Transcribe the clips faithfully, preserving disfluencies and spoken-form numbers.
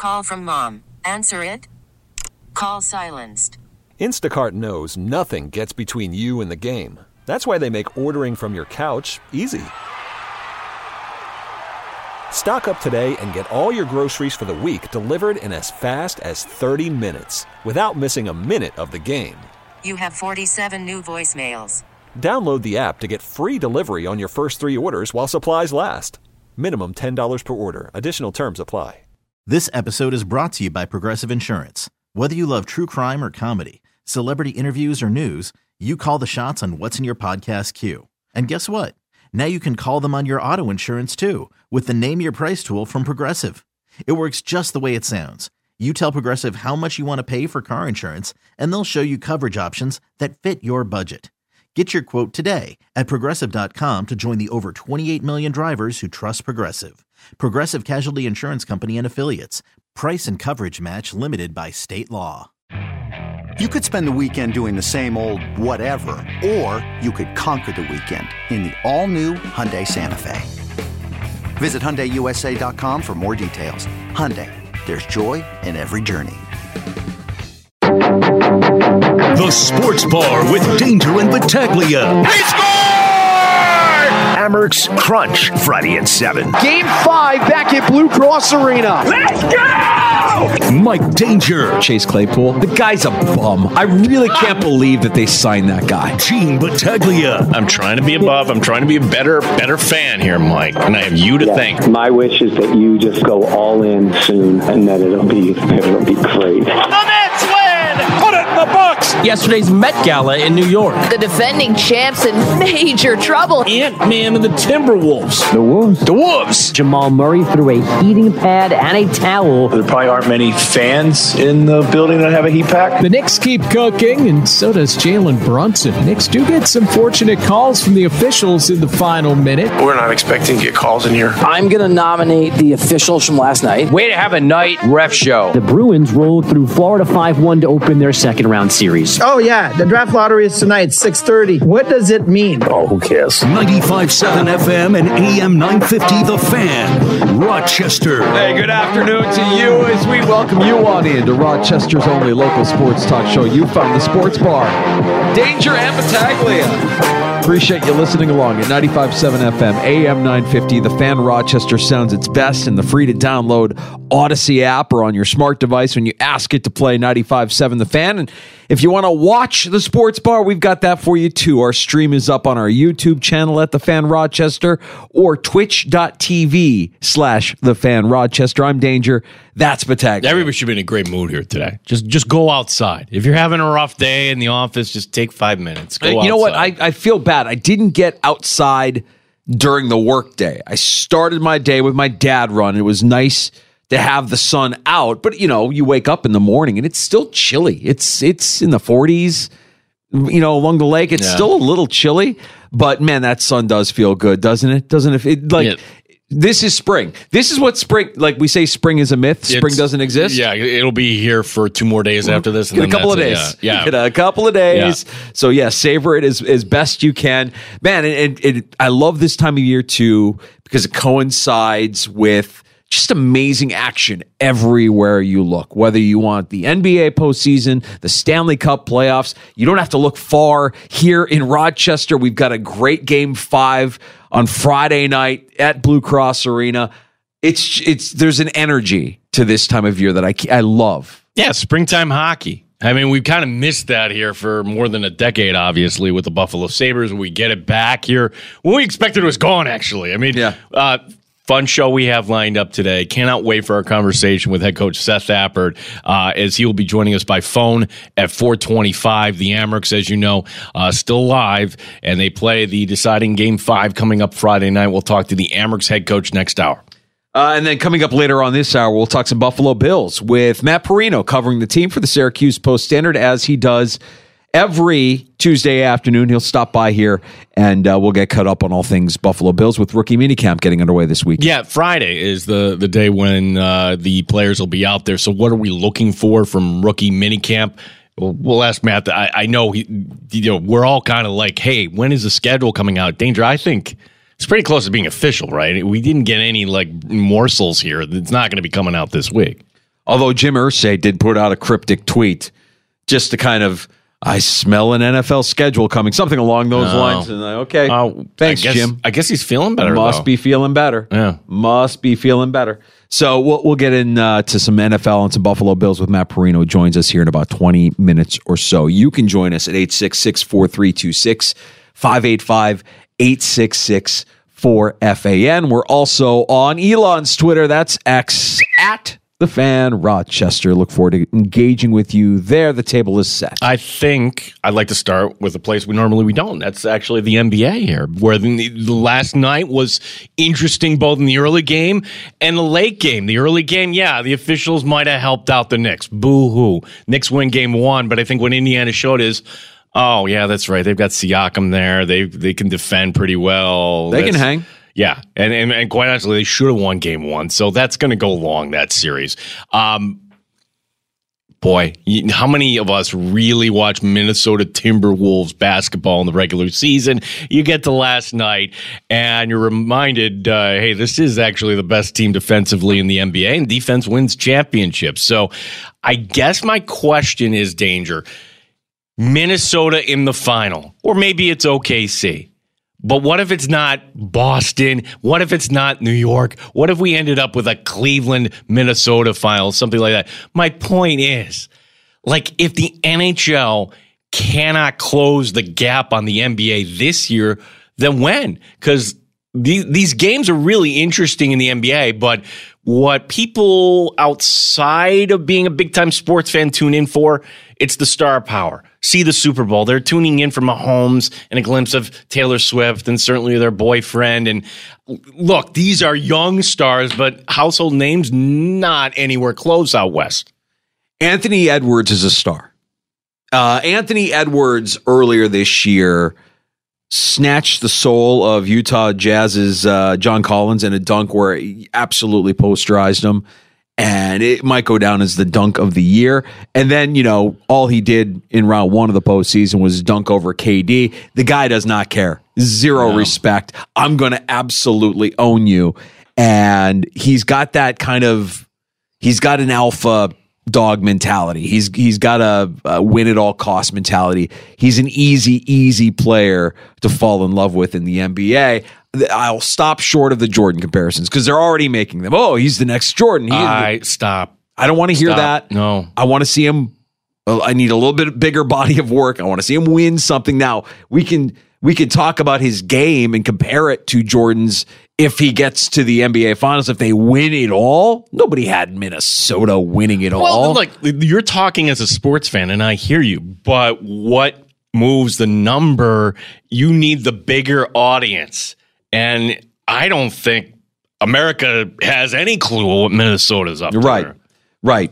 call from mom. Answer it. Call silenced. Instacart knows nothing gets between you and the game. That's why they make ordering from your couch easy. Stock up today and get all your groceries for the week delivered in as fast as thirty minutes without missing a minute of the game. You have forty-seven new voicemails. Download the app to get free delivery on your first three orders while supplies last. Minimum ten dollars per order. Additional terms apply. This episode is brought to you by Progressive Insurance. Whether you love true crime or comedy, celebrity interviews or news, you call the shots on what's in your podcast queue. And guess what? Now you can call them on your auto insurance too with the Name Your Price tool from Progressive. It works just the way it sounds. You tell Progressive how much you want to pay for car insurance, and they'll show you coverage options that fit your budget. Get your quote today at Progressive dot com to join the over twenty-eight million drivers who trust Progressive. Progressive Casualty Insurance Company and Affiliates. Price and coverage match limited by state law. You could spend the weekend doing the same old whatever, or you could conquer the weekend in the all-new Hyundai Santa Fe. Visit Hyundai U S A dot com for more details. Hyundai, there's joy in every journey. The Sports Bar with Danger and Battaglia. He scored! Amerks Crunch, Friday at seven. Game five back at Blue Cross Arena. Let's go! Mike Danger. Chase Claypool. The guy's a bum. I really can't believe that they signed that guy. Gene Battaglia. I'm trying to be above. I'm trying to be a better, better fan here, Mike. And I have you to yeah. thank. My wish is that you just go all in soon and that it'll be, it'll be great. The Mets win! Put it in the books! Yesterday's Met Gala in New York. The defending champs in major trouble. Ant-Man and the Timberwolves. The Wolves. The Wolves. Jamal Murray threw a heating pad and a towel. There probably aren't many fans in the building that have a heat pack. The Knicks keep cooking, and so does Jalen Brunson. Knicks do get some fortunate calls from the officials in the final minute. We're not expecting to get calls in here. I'm going to nominate the officials from last night. Way to have a night ref show. The Bruins rolled through Florida five one to open their second round series. Oh, yeah. The draft lottery is tonight, six thirty. What does it mean? Oh, who cares? ninety-five point seven F M and A M nine fifty The Fan, Rochester. Hey, good afternoon to you as we welcome you on in to Rochester's only local sports talk show. You found the Sports Bar. Danger and Battaglia. Appreciate you listening along at ninety-five point seven F M, A M nine fifty. The Fan Rochester sounds its best in the free-to-download Odyssey app or on your smart device when you ask it to play ninety-five point seven The Fan. And if you want to watch the Sports Bar, we've got that for you too. Our stream is up on our YouTube channel at The Fan Rochester or twitch.tv slash The Fan Rochester. I'm Danger. That's Battaglia. Everybody should be in a great mood here today. Just just go outside. If you're having a rough day in the office, just take five minutes. Go you outside. know what? I, I feel bad. I didn't get outside during the workday. I started my day with my dad run. It was nice to have the sun out, but you know, you wake up in the morning and it's still chilly. It's it's in the forties, you know, along the lake. It's yeah. still a little chilly, but man, that sun does feel good, doesn't it? Doesn't it? it like. Yeah. This is spring. This is what spring, like we say spring is a myth. Spring it's, doesn't exist. Yeah, it'll be here for two more days after this. And Get a couple of days. It, yeah. Get a couple of days. Yeah. So yeah, savor it as, as best you can. Man, and, and, and I love this time of year too because it coincides with just amazing action everywhere you look. Whether you want the N B A postseason, the Stanley Cup playoffs, you don't have to look far. Here in Rochester, we've got a great game five on Friday night at Blue Cross Arena. It's it's there's an energy to this time of year that I I love. Yeah, springtime hockey. I mean, we've kind of missed that here for more than a decade, obviously, with the Buffalo Sabres. We get it back here when we expected it was gone, actually. I mean, yeah. Uh, Fun show we have lined up today. Cannot wait for our conversation with head coach Seth Appert uh, as he will be joining us by phone at four twenty-five. The Amerks, as you know, uh, still live, and they play the deciding game five coming up Friday night. We'll talk to the Amerks head coach next hour. Uh, and then coming up later on this hour, we'll talk some Buffalo Bills with Matt Perino covering the team for the Syracuse Post-Standard as he does every Tuesday afternoon. He'll stop by here, and uh, we'll get caught up on all things Buffalo Bills with rookie minicamp getting underway this week. Yeah, Friday is the, the day when uh, the players will be out there. So what are we looking for from rookie minicamp? We'll, we'll ask Matt. I, I know he, you know we're all kind of like, hey, when is the schedule coming out? Danger, I think it's pretty close to being official, right? We didn't get any like morsels here. It's not going to be coming out this week. Although Jim Irsay did put out a cryptic tweet just to kind of, I smell an N F L schedule coming, something along those No. lines. And I, okay, Uh, thanks, I guess, Jim. I guess he's feeling better. Must though. be feeling better. Yeah. Must be feeling better. So we'll we'll get in uh, to some N F L and some Buffalo Bills with Matt Perino, who joins us here in about twenty minutes or so. You can join us at eight six six, four three two six, five eight five, eight six six, four F A N. We're also on Elon's Twitter. That's X at The Fan Rochester. Look forward to engaging with you there. The table is set. I think I'd like to start with a place we normally we don't. That's actually the N B A here, where the, the last night was interesting both in the early game and the late game. The early game, yeah, the officials might have helped out the Knicks. Boo-hoo. Knicks win game one, but I think what Indiana showed is, oh, yeah, that's right. They've got Siakam there. They they can defend pretty well. They That's- can hang. Yeah, and, and and quite honestly, they should have won game one. So that's going to go long, that series. Um, boy, you- how many of us really watch Minnesota Timberwolves basketball in the regular season? You get to last night, and you're reminded, uh, hey, this is actually the best team defensively in the N B A, and defense wins championships. So I guess my question is, Danger, Minnesota in the final, or maybe it's O K C. But what if it's not Boston? What if it's not New York? What if we ended up with a Cleveland, Minnesota final, something like that? My point is, like, if the N H L cannot close the gap on the N B A this year, then when? Because these, these games are really interesting in the N B A, but what people outside of being a big-time sports fan tune in for, it's the star power. See the Super Bowl. They're tuning in for Mahomes and a glimpse of Taylor Swift and certainly their boyfriend. And look, these are young stars, but household names not anywhere close out west. Anthony Edwards is a star. Uh, Anthony Edwards earlier this year snatched the soul of Utah Jazz's uh, John Collins in a dunk where he absolutely posterized him. And it might go down as the dunk of the year. And then, you know, all he did in round one of the postseason was dunk over K D. The guy does not care. Zero no. respect. I'm going to absolutely own you. And he's got that kind of, he's got an alpha dog mentality. He's he's got a, a win at all cost mentality. He's an easy, easy player to fall in love with in the N B A. I'll stop short of the Jordan comparisons because they're already making them. Oh, he's the next Jordan. He I the, stop. I don't want to hear stop. that. No, I want to see him. I need a little bit bigger body of work. I want to see him win something. Now we can we can talk about his game and compare it to Jordan's. If he gets to the N B A Finals, if they win it all, nobody had Minnesota winning it well, all. Well, look, you're talking as a sports fan, and I hear you. But what moves the number? You need the bigger audience. And I don't think America has any clue what Minnesota's up to. Right, right.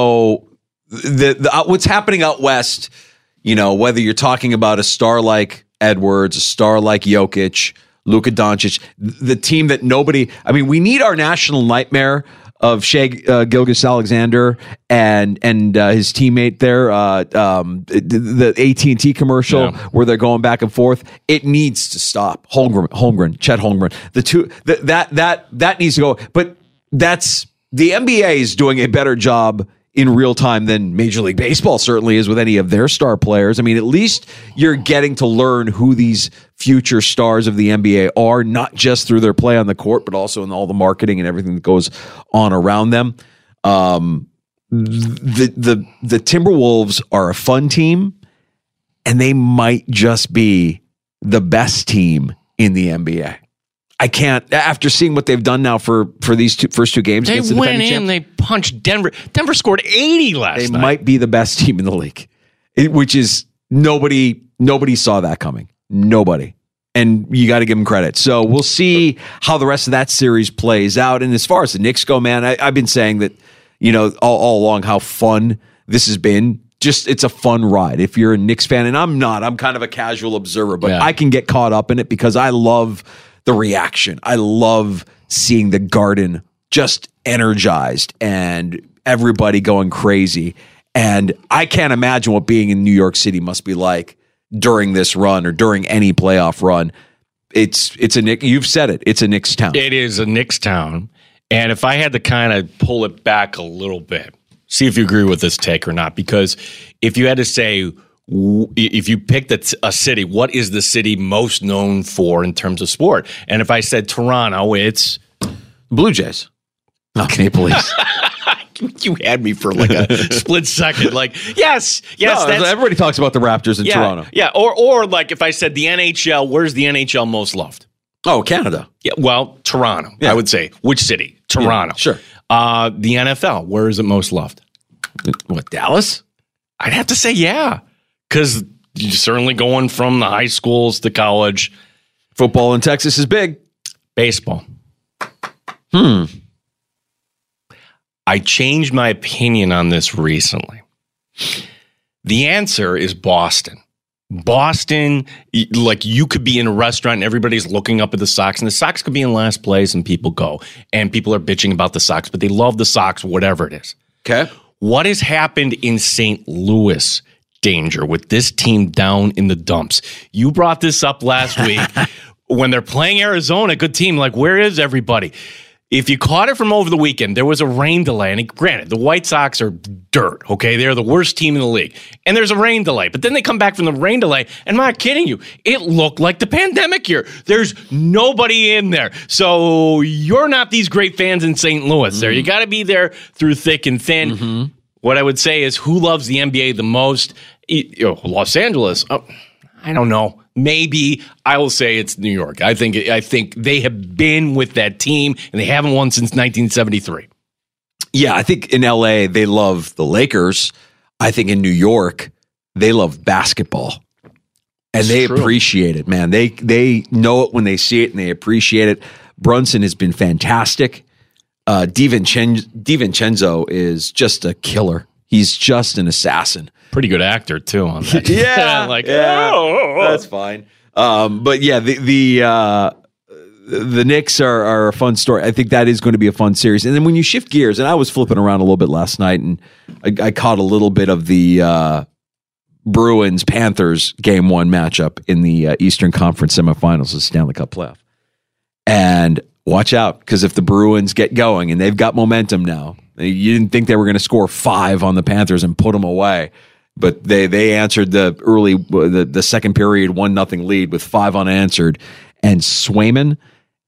So the, the uh, what's happening out west, you know, whether you're talking about a star like Edwards, a star like Jokic, Luka Doncic, the team that nobody, I mean, we need our national nightmare of Shai uh, Gilgeous-Alexander and and uh, his teammate there, uh, um, the, the A T and T commercial yeah. where they're going back and forth. It needs to stop. Holmgren, Holmgren, Chet Holmgren, the two the, that that that needs to go. But that's the N B A is doing a better job in real time than Major League Baseball certainly is with any of their star players. I mean, at least you're getting to learn who these future stars of the N B A are, not just through their play on the court, but also in all the marketing and everything that goes on around them. Um, the the the Timberwolves are a fun team, and they might just be the best team in the N B A. I can't, after seeing what they've done now for, for these two, first two games. They against the went in, champs, they punched Denver. Denver scored eighty last they night. They might be the best team in the league, it, which is nobody, nobody saw that coming. Nobody. And you got to give them credit. So we'll see how the rest of that series plays out. And as far as the Knicks go, man, I, I've been saying that, you know, all, all along how fun this has been. Just, it's a fun ride. If you're a Knicks fan, and I'm not, I'm kind of a casual observer, but yeah. I can get caught up in it because I love the reaction. I love seeing the Garden just energized and everybody going crazy. And I can't imagine what being in New York City must be like during this run or during any playoff run. It's it's a Knicks, you've said it, it's a Knicks town. It is a Knicks town. And if I had to kind of pull it back a little bit, See if you agree with this take or not. Because if you had to say, if you picked a, a city, what is the city most known for in terms of sport? And if I said Toronto, it's Blue Jays. Not Maple Leafs. You had me for like a split second. Like, yes, yes. No, that's, everybody talks about the Raptors in yeah, Toronto. Yeah, or or like if I said the N H L, where's the N H L most loved? Oh, Canada. Yeah, well, Toronto. Yeah. I would say. Which city? Toronto. Yeah, sure. Uh, the N F L, where is it most loved? What, Dallas? I'd have to say yeah, because you're certainly going from the high schools to college. Football in Texas is big. Baseball. Hmm. I changed my opinion on this recently. The answer is Boston. Boston, like you could be in a restaurant and everybody's looking up at the Sox, and the Sox could be in last place and people go, and people are bitching about the Sox, but they love the Sox, whatever it is. Okay. What has happened in Saint Louis, Danger, with this team down in the dumps? You brought this up last week when they're playing Arizona, good team. Like, where is everybody? If you caught it from over the weekend, there was a rain delay. And granted, the White Sox are dirt, okay? They're the worst team in the league. And there's a rain delay. But then they come back from the rain delay, and I'm not kidding you, it looked like the pandemic year. There's nobody in there. So you're not these great fans in Saint Louis mm-hmm. there. You got to be there through thick and thin. Mm-hmm. What I would say is, who loves the N B A the most? You know, Los Angeles. Oh, I don't know. Maybe I will say it's New York. I think I think they have been with that team, and they haven't won since nineteen seventy-three. Yeah, I think in L A they love the Lakers. I think in New York they love basketball, and it's they true. appreciate it. Man, they they know it when they see it, and they appreciate it. Brunson has been fantastic. Uh, DiVincenzo, DiVincenzo is just a killer. He's just an assassin. Pretty good actor too on that. yeah, like yeah, oh, that's fine. Um, but yeah, the the uh, the Knicks are, are a fun story. I think that is going to be a fun series. And then when you shift gears, and I was flipping around a little bit last night, and I, I caught a little bit of the uh, Bruins Panthers game one matchup in the uh, Eastern Conference semifinals of the Stanley Cup playoff. And watch out, because if the Bruins get going and they've got momentum now, you didn't think they were going to score five on the Panthers and put them away. But they they answered the early the, the second period one nothing lead with five unanswered, and Swayman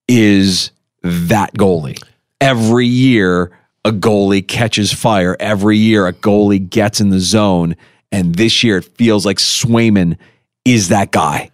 is that goalie. Every year a goalie catches fire. Every year a goalie gets in the zone, and this year it feels like Swayman is that guy.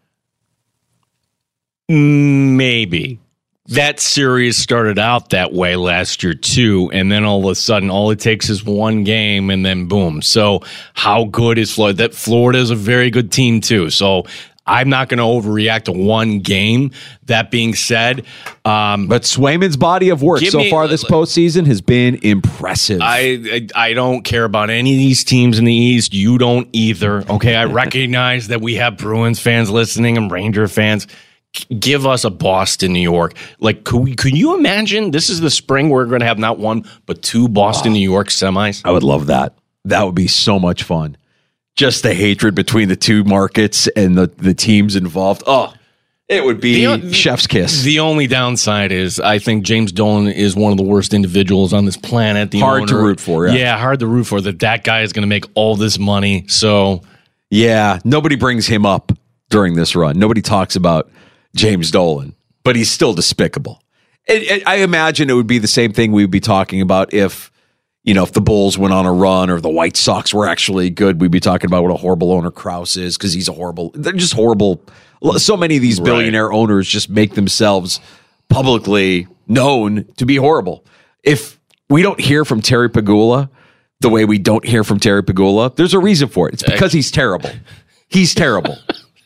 Maybe. That series started out that way last year too, and then all of a sudden, all it takes is one game, and then boom. So, how good is Florida? That Florida is a very good team too. So, I'm not going to overreact to one game. That being said, um, but Swayman's body of work so me, far this postseason has been impressive. I, I I don't care about any of these teams in the East. You don't either. Okay, I recognize that we have Bruins fans listening and Ranger fans. Give us a Boston, New York. Like, could, we, could you imagine this is the spring we're going to have not one, but two Boston, oh, New York semis? I would love that. That would be so much fun. Just the hatred between the two markets and the, the teams involved. Oh, it would be the, chef's kiss. The only downside is I think James Dolan is one of the worst individuals on this planet. The hard owner, to root for, yeah. Yeah, hard to root for that that guy is going to make all this money. So, yeah, nobody brings him up during this run. Nobody talks about James Dolan, but he's still despicable. It, it, I imagine it would be the same thing we would be talking about if, you know, if the Bulls went on a run or the White Sox were actually good. We'd be talking about what a horrible owner Krause is, because he's a horrible. They're just horrible. So many of these billionaire right. owners just make themselves publicly known to be horrible. If we don't hear from Terry Pegula the way we don't hear from Terry Pegula, there's a reason for it. It's because he's terrible. He's terrible.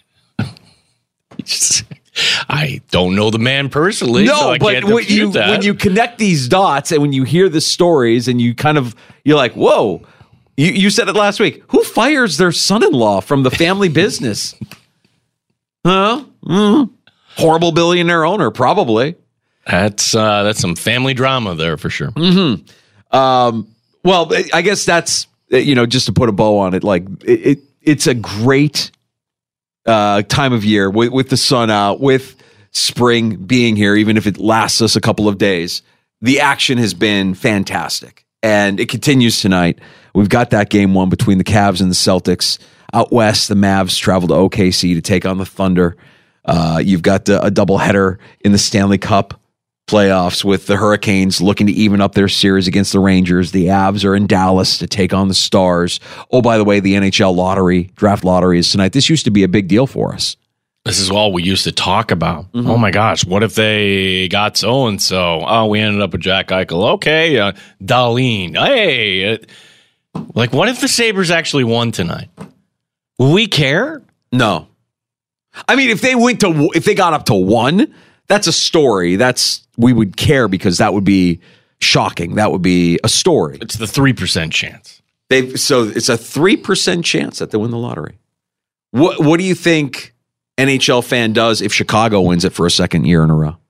I don't know the man personally, no, so I but can't when you, that. when you connect these dots and when you hear the stories and you kind of, you're like, whoa, you, you said it last week. Who fires their son-in-law from the family business? Huh? Mm. Horrible billionaire owner, probably. That's uh, that's some family drama there for sure. Mm-hmm. Um, well, I guess that's, you know, just to put a bow on it, like it, it it's a great Uh, time of year with, with the sun out, with spring being here, even if it lasts us a couple of days. The action has been fantastic. and it continues tonight. We've got that game one between the Cavs and the Celtics. Out west, the Mavs travel to O K C to take on the Thunder. Uh, you've got the, a doubleheader in the Stanley Cup playoffs with the Hurricanes looking to even up their series against the Rangers. The Avs are in Dallas to take on the Stars. Oh, by the way, the N H L lottery, draft lottery is tonight. This used to be a big deal for us. This is all we used to talk about. Mm-hmm. Oh, my gosh. What if they got so-and-so? Oh, we ended up with Jack Eichel. Okay. Uh, Darlene. Hey. Uh, like, what if the Sabres actually won tonight? Will we care? No. I mean, if they went to, if they got up to one, that's a story. That's, we would care because that would be shocking. That would be a story. It's the three percent chance. They so it's a three percent chance that they win the lottery. What What do you think N H L fan does if Chicago wins it for a second year in a row?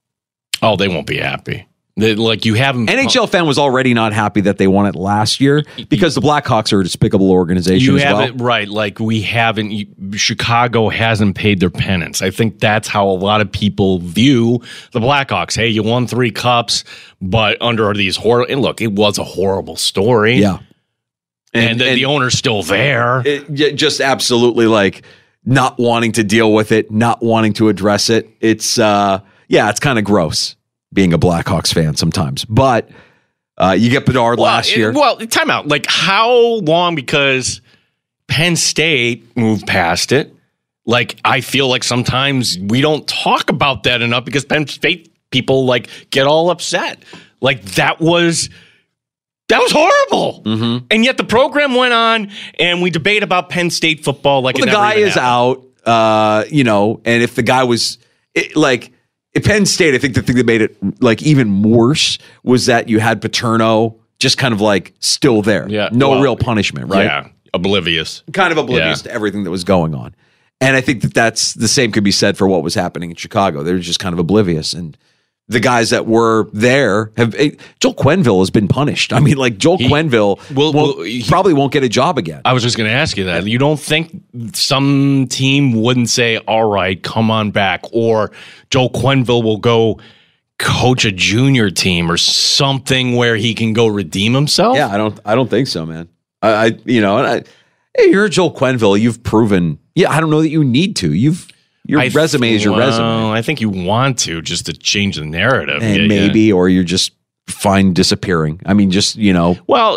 Oh, they won't be happy. They, like you haven't. N H L fan was already not happy that they won it last year because the Blackhawks are a despicable organization. You as haven't well. right. Like we haven't. You, Chicago hasn't paid their penance. I think that's how a lot of people view the Blackhawks. Hey, you won three cups, but under these horrible. And look, it was a horrible story. Yeah, and, and, the, and the owner's still there. It, just absolutely like not wanting to deal with it, not wanting to address it. It's uh, yeah, it's kind of gross being a Blackhawks fan sometimes, but uh, you get Bedard well, last year. It, well, time out. Like how long? Because Penn State moved past it. Like I feel like sometimes we don't talk about that enough because Penn State people like get all upset. Like that was that was horrible, mm-hmm. and yet the program went on, and we debate about Penn State football. Like well, it the never guy even is happened. out, uh, you know, and if the guy was it, like. At Penn State, I think the thing that made it like even worse was that you had Paterno just kind of like still there. Yeah. No well, real punishment, right? Yeah. Oblivious. Kind of oblivious yeah. to everything that was going on. And I think that that's the same could be said for what was happening in Chicago. They were just kind of oblivious. And the guys that were there have Joel Quenneville has been punished. I mean, like Joel he, Quenneville will, won't, will, he, probably won't get a job again. I was just going to ask you that. You don't think some team wouldn't say, all right, come on back, or Joel Quenneville will go coach a junior team or something where he can go redeem himself? Yeah, I don't I don't think so, man. I, I you know, and I, hey, you're Joel Quenneville. You've proven, yeah, I don't know that you need to. You've Your I resume is your well, resume. I think you want to just to change the narrative. And yeah, maybe, yeah. or you're just fine disappearing. I mean, just, you know. Well,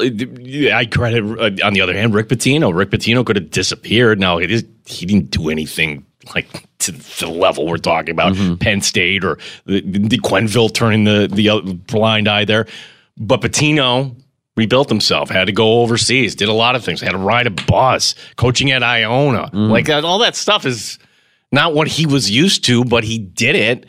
I credit, uh, on the other hand, Rick Pitino. Rick Pitino could have disappeared. Now, it is, he didn't do anything like to the level we're talking about, mm-hmm. Penn State or the, the Quenneville turning the, the blind eye there. But Pitino rebuilt himself, had to go overseas, did a lot of things, had to ride a bus, coaching at Iona. Mm-hmm. Like, all that stuff is not what he was used to, but he did it.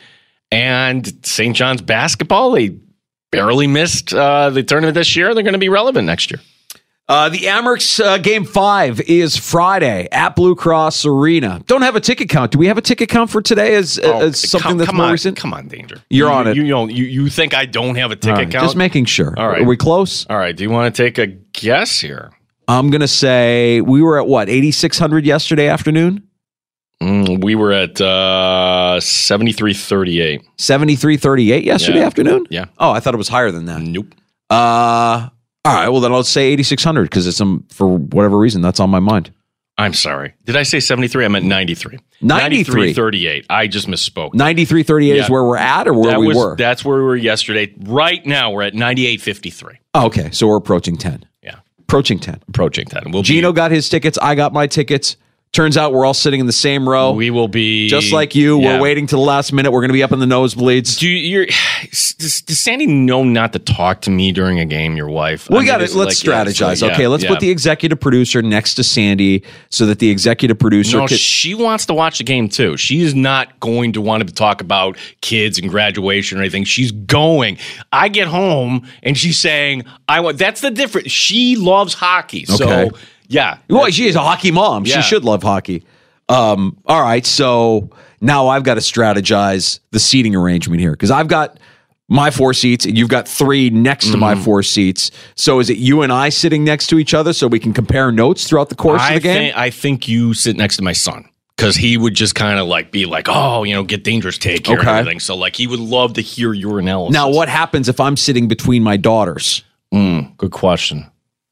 And Saint John's basketball, they barely missed uh, the tournament this year. They're going to be relevant next year. Uh, the Amerks uh, Game five is Friday at Blue Cross Arena. Don't have a ticket count. Do we have a ticket count for today as, oh, as something come, that's come more on, recent? Come on, Danger. You're you, on it. You, you, don't, you, you think I don't have a ticket right, count? Just making sure. All right. Are we close? All right. Do you want to take a guess here? I'm going to say we were at what, eighty-six hundred yesterday afternoon? Mm, we were at uh, seventy-three thirty-eight. seventy-three thirty-eight yesterday yeah. afternoon? Yeah. Oh, I thought it was higher than that. Nope. Uh, all right. Well, then I'll say eighty-six hundred because it's um, for whatever reason that's on my mind. I'm sorry. Did I say seventy-three? I meant ninety-three. ninety-three thirty-eight. I just misspoke. ninety-three thirty-eight yeah. is where we're at or where that we was, were? That's where we were yesterday. Right now, we're at ninety-eight fifty-three. Oh, okay. So we're approaching ten. Yeah. Approaching ten. Approaching ten. We'll Gino be, got his tickets. I got my tickets. Turns out we're all sitting in the same row. We will be just like you. Yeah. We're waiting to the last minute. We're going to be up in the nosebleeds. Do you, you're, does, does Sandy know not to talk to me during a game? Your wife. We got it. Let's like, strategize. Yeah, so, yeah, okay, let's yeah. put the executive producer next to Sandy so that the executive producer. No, could, she wants to watch the game too. She's not going to want to talk about kids and graduation or anything. She's going. I get home and she's saying, "I want." That's the difference. She loves hockey, so okay. yeah. Well, she is a hockey mom. Yeah. She should love hockey. Um, all right, so now I've got to strategize the seating arrangement here because I've got my four seats and you've got three next to mm. my four seats. So is it you and I sitting next to each other so we can compare notes throughout the course I of the game? Think, I think you sit next to my son because he would just kind of like be like, oh, you know, get Dangerous take here okay. and everything. So like he would love to hear your analysis. Now, what happens if I'm sitting between my daughters? Mm, good question.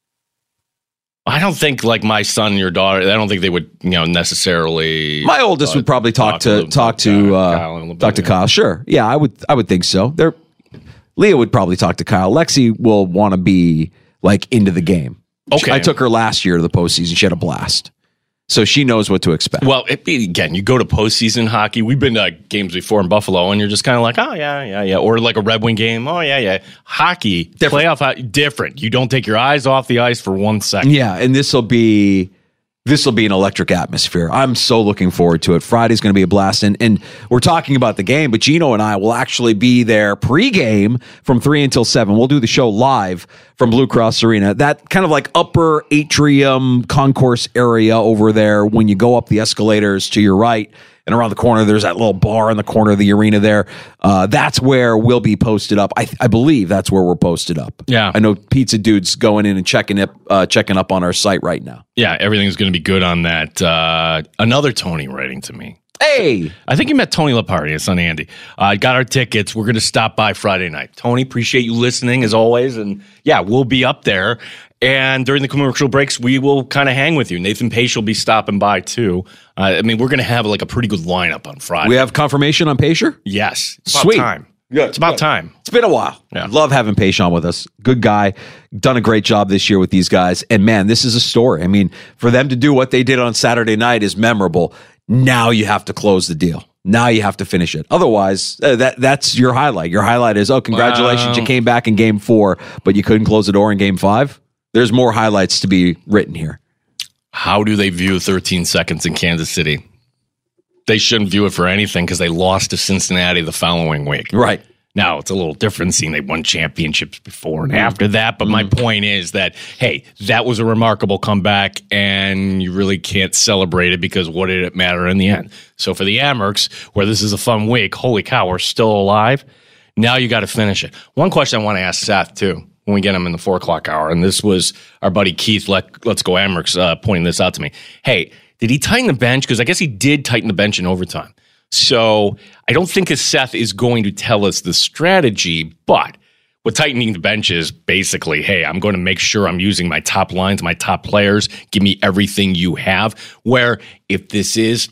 I don't think like my son and your daughter. I don't think they would, you know, necessarily. My oldest uh, would probably talk, talk to talk to uh, Kyle talk to Kyle. Sure, yeah, I would. I would think so. They're, Leah would probably talk to Kyle. Lexi will want to be like into the game. Okay, I took her last year to the postseason. She had a blast. So she knows what to expect. Well, it, again, you go to postseason hockey. We've been to games before in Buffalo, and you're just kind of like, oh, yeah, yeah, yeah. Or like a Red Wing game. Oh, yeah, yeah. Hockey, different. Playoff hockey, different. You don't take your eyes off the ice for one second. Yeah, and this will be this will be an electric atmosphere. I'm so looking forward to it. Friday's going to be a blast. And, and we're talking about the game, but Gino and I will actually be there pregame from three until seven. We'll do the show live from Blue Cross Arena. That kind of like upper atrium concourse area over there when you go up the escalators to your right. And around the corner, there's that little bar in the corner of the arena there. Uh, that's where we'll be posted up. I, I believe that's where we're posted up. Yeah. I know Pizza Dude's going in and checking it, uh, checking up on our site right now. Yeah, everything's going to be good on that. Uh, another Tony writing to me. Hey! I think you met Tony Lepardi. It's on Andy. I uh, got our tickets. We're going to stop by Friday night. Tony, appreciate you listening as always. And yeah, we'll be up there. And during the commercial breaks, we will kind of hang with you. Nathan Pace will be stopping by too. Uh, I mean, we're going to have like a pretty good lineup on Friday. We have confirmation on Pacer? Yes. It's about Sweet. time. Good. It's about Good. time. It's been a while. Yeah. Love having Pace on with us. Good guy. Done a great job this year with these guys. And man, this is a story. I mean, for them to do what they did on Saturday night is memorable. Now you have to close the deal. Now you have to finish it. Otherwise, uh, that that's your highlight. Your highlight is, oh, congratulations, wow. You came back in game four, but you couldn't close the door in game five. There's more highlights to be written here. How do they view thirteen seconds in Kansas City? They shouldn't view it for anything because they lost to Cincinnati the following week. Right. Now, it's a little different seeing they won championships before and mm. after that. But mm. my point is that, hey, that was a remarkable comeback, and you really can't celebrate it because what did it matter in the end? So for the Amerks, where this is a fun week, holy cow, we're still alive. Now you got to finish it. One question I want to ask Seth, too, when we get him in the four o'clock hour, and this was our buddy Keith, Let, Let's Go Amerks, uh, pointing this out to me. Hey, did he tighten the bench? Because I guess he did tighten the bench in overtime. So I don't think Seth is going to tell us the strategy, but what tightening the bench is basically, hey, I'm going to make sure I'm using my top lines, my top players. Give me everything you have. Where if this is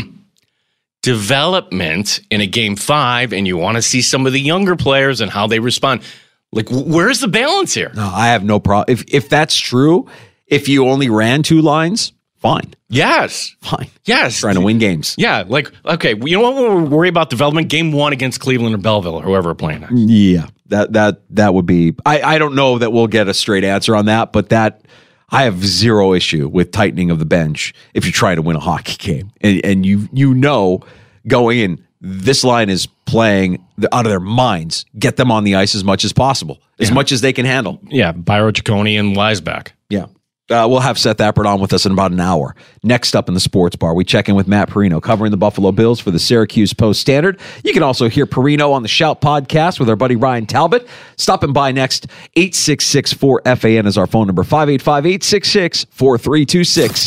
development in a game five and you want to see some of the younger players and how they respond, like, where's the balance here? No, I have no problem. If if that's true, if you only ran two lines, fine. Yes. Fine. Yes. Trying to win games. Yeah. Like, okay, you know what? We'll worry about development game one against Cleveland or Belleville or whoever we're playing next. Yeah. That that that would be, I, I don't know that we'll get a straight answer on that, but that, I have zero issue with tightening of the bench if you're trying to win a hockey game. And, and you you know going in, this line is playing out of their minds. Get them on the ice as much as possible, as yeah. much as they can handle. Yeah, Byro Ciccone and Weisbach. Yeah. Uh, we'll have Seth Appert on with us in about an hour. Next up in the Sports Bar, we check in with Matt Perino, covering the Buffalo Bills for the Syracuse Post-Standard. You can also hear Perino on the Shout podcast with our buddy Ryan Talbot. Stopping by next, eight six six four F A N is our phone number, five eight five, eight six six, four three two six.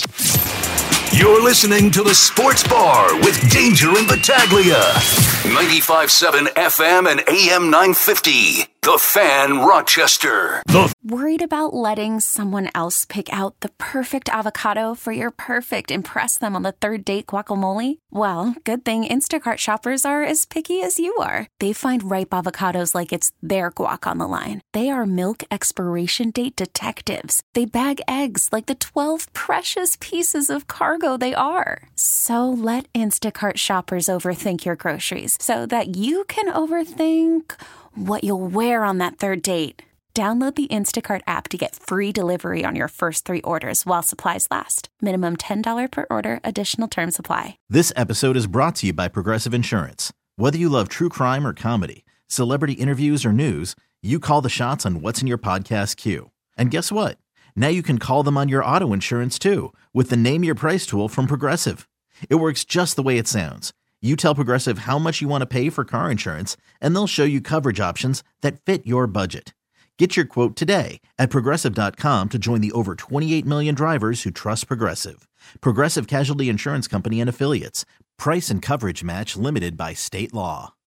You're listening to the Sports Bar with Danger and Battaglia. ninety-five point seven F M and A M nine fifty. The Fan, Rochester. The Worried about letting someone else pick out the perfect avocado for your perfect impress them on the third date guacamole? Well, good thing Instacart shoppers are as picky as you are. They find ripe avocados like it's their guac on the line. They are milk expiration date detectives. They bag eggs like the twelve precious pieces of cargo they are. So let Instacart shoppers overthink your groceries so that you can overthink what you'll wear on that third date. Download the Instacart app to get free delivery on your first three orders while supplies last. Minimum ten dollars per order. Additional terms apply. This episode is brought to you by Progressive Insurance. Whether you love true crime or comedy, celebrity interviews or news, you call the shots on what's in your podcast queue. And guess what? Now you can call them on your auto insurance too with the Name Your Price tool from Progressive. It works just the way it sounds. You tell Progressive how much you want to pay for car insurance, and they'll show you coverage options that fit your budget. Get your quote today at Progressive dot com to join the over twenty-eight million drivers who trust Progressive. Progressive Casualty Insurance Company and Affiliates. Price and coverage match limited by state law.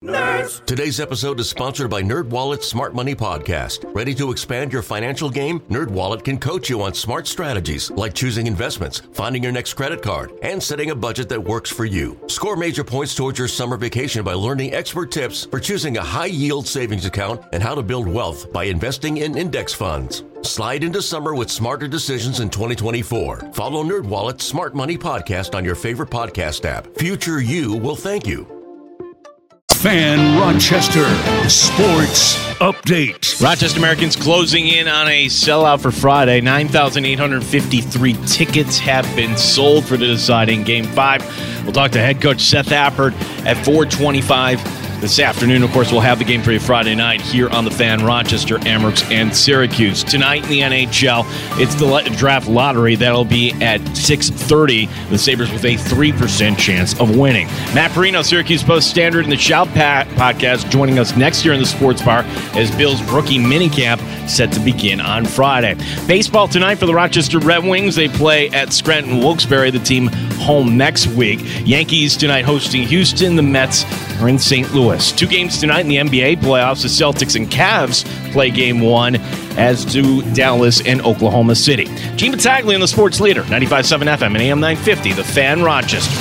Nerds. Today's episode is sponsored by NerdWallet's Smart Money Podcast. Ready to expand your financial game? NerdWallet can coach you on smart strategies like choosing investments, finding your next credit card, and setting a budget that works for you. Score major points towards your summer vacation by learning expert tips for choosing a high-yield savings account and how to build wealth by investing in index funds. Slide into summer with smarter decisions in twenty twenty-four. Follow NerdWallet's Smart Money Podcast on your favorite podcast app. Future you will thank you. Fan Rochester Sports Update. Rochester Americans closing in on a sellout for Friday. nine thousand eight hundred fifty-three tickets have been sold for the deciding Game five. We'll talk to head coach Seth Appert at four twenty-five this afternoon. Of course, we'll have the game for you Friday night here on the Fan Rochester, Amherst, and Syracuse. Tonight in the N H L, it's the draft lottery. That'll be at six thirty. The Sabres with a three percent chance of winning. Matt Perino, Syracuse Post-Standard, and the Shout Pat podcast joining us next year in the Sports Bar as Bill's rookie minicamp set to begin on Friday. Baseball tonight for the Rochester Red Wings. They play at Scranton Wilkes-Barre, the team home next week. Yankees tonight hosting Houston. The Mets are in Saint Louis. Two games tonight in the N B A playoffs. The Celtics and Cavs play game one, as do Dallas and Oklahoma City. Gene Battaglia, the sports leader, ninety-five point seven F M and A M nine fifty, The Fan Rochester.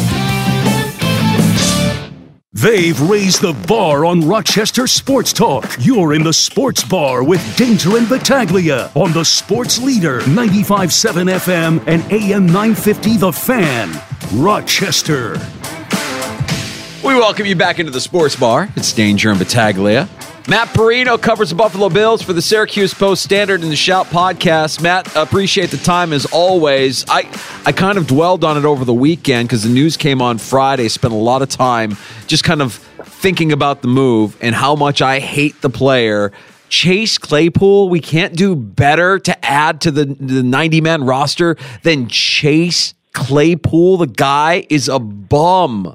They've raised the bar on Rochester Sports Talk. You're in the Sports Bar with Danger and Battaglia on the sports leader, ninety-five point seven F M and A M nine fifty, The Fan Rochester. We welcome you back into the Sports Bar. It's Danger and Battaglia. Matt Perino covers the Buffalo Bills for the Syracuse Post-Standard and the Shout podcast. Matt, appreciate the time as always. I, I kind of dwelled on it over the weekend because the news came on Friday. Spent a lot of time just kind of thinking about the move and how much I hate the player. Chase Claypool, we can't do better to add to the, the ninety-man roster than Chase Claypool. The guy is a bum.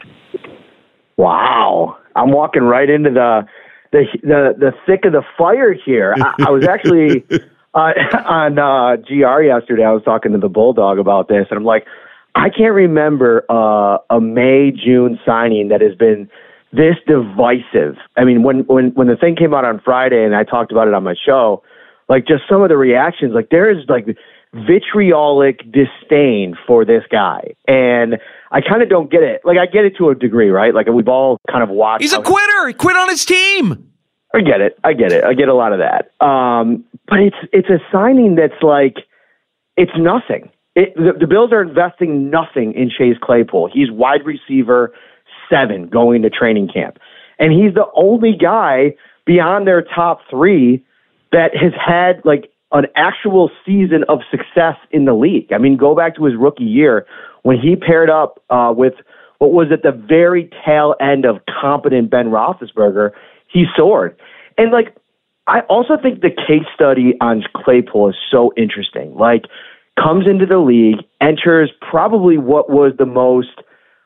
Wow. I'm walking right into the the the, the thick of the fire here. I, I was actually uh, on uh, G R yesterday. I was talking to the Bulldog about this, and I'm like, I can't remember uh, a May, June signing that has been this divisive. I mean, when, when, when the thing came out on Friday and I talked about it on my show, like just some of the reactions, like there is like vitriolic disdain for this guy. And I kind of don't get it. Like, I get it to a degree, right? Like, we've all kind of watched. He's a quitter. He quit on his team. I get it. I get it. I get a lot of that. Um, but it's it's a signing that's like, it's nothing. It, the, the Bills are investing nothing in Chase Claypool. He's wide receiver seven going to training camp. And he's the only guy beyond their top three that has had, like, an actual season of success in the league. I mean, go back to his rookie year when he paired up uh, with what was at the very tail end of competent Ben Roethlisberger. He soared. And, like, I also think the case study on Claypool is so interesting. Like, comes into the league, enters probably what was the most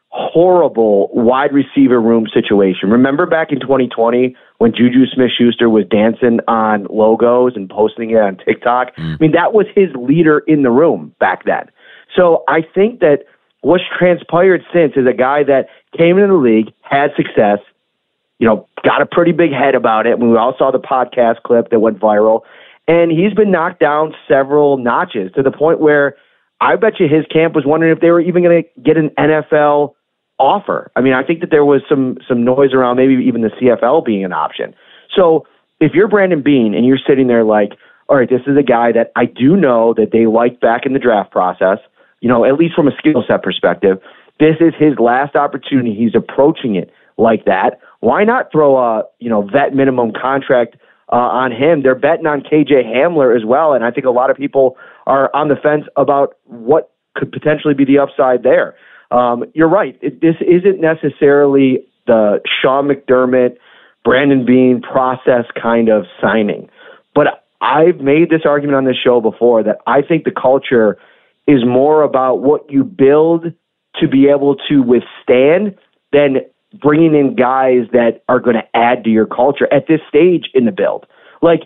horrible wide receiver room situation. Remember back in twenty twenty when Juju Smith-Schuster was dancing on logos and posting it on TikTok? Mm. I mean, that was his leader in the room back then. So I think that what's transpired since is a guy that came into the league, had success, you know, got a pretty big head about it. We all saw the podcast clip that went viral, and he's been knocked down several notches to the point where I bet you his camp was wondering if they were even going to get an N F L offer. I mean, I think that there was some some noise around maybe even the C F L being an option. So if you're Brandon Beane and you're sitting there like, all right, this is a guy that I do know that they liked back in the draft process, you know, at least from a skill set perspective, this is his last opportunity. He's approaching it like that. Why not throw a, you know, vet minimum contract uh, on him? They're betting on K J Hamler as well, and I think a lot of people are on the fence about what could potentially be the upside there. Um, you're right. It, this isn't necessarily the Sean McDermott, Brandon Beane process kind of signing. But I've made this argument on this show before that I think the culture is more about what you build to be able to withstand than bringing in guys that are going to add to your culture at this stage in the build. Like,